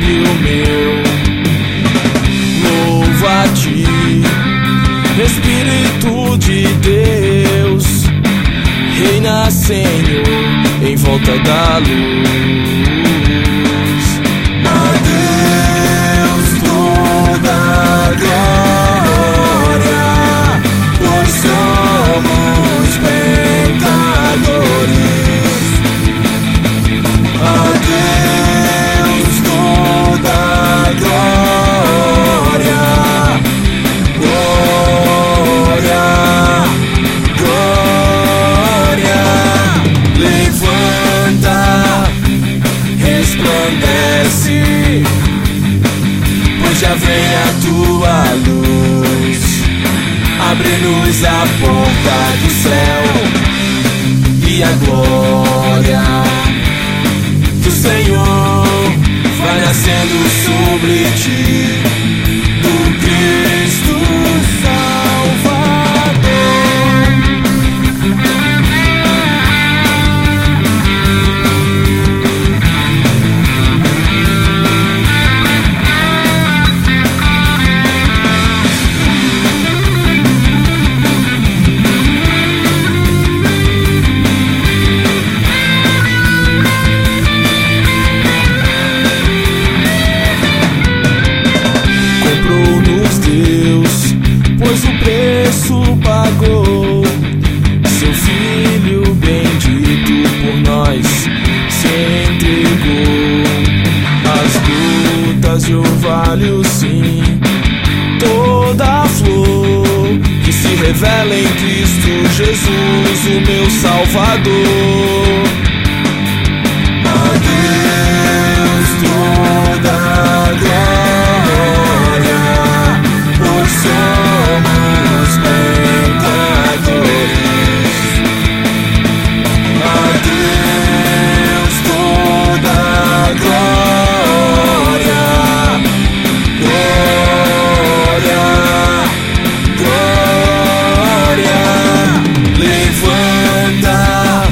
Filho meu, louvo a ti, Espírito de Deus, reina, Senhor, em volta da luz. A Deus toda a glória, pois somos pecadores. A Deus toda a glória, glória, glória. Levanta, resplandece, pois já vem a tua luz. Abre-nos a porta do céu e a glória do Senhor vai nascendo sobre ti, do Cristo Salvador. Pois o preço pagou, seu Filho bendito por nós se entregou. As lutas e o vale, sim, toda a flor que se revela em Cristo Jesus, o meu Salvador. A Deus toda a glória, pois somos pecadores. A Deus toda a glória, glória, glória. Levanta,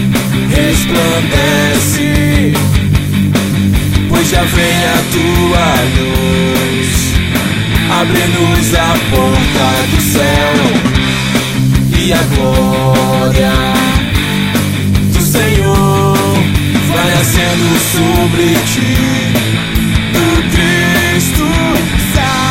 resplandece, pois já vem a tua luz. Abre-nos a porta do céu e a glória do Senhor vai nascendo sobre ti, do Cristo Salvador.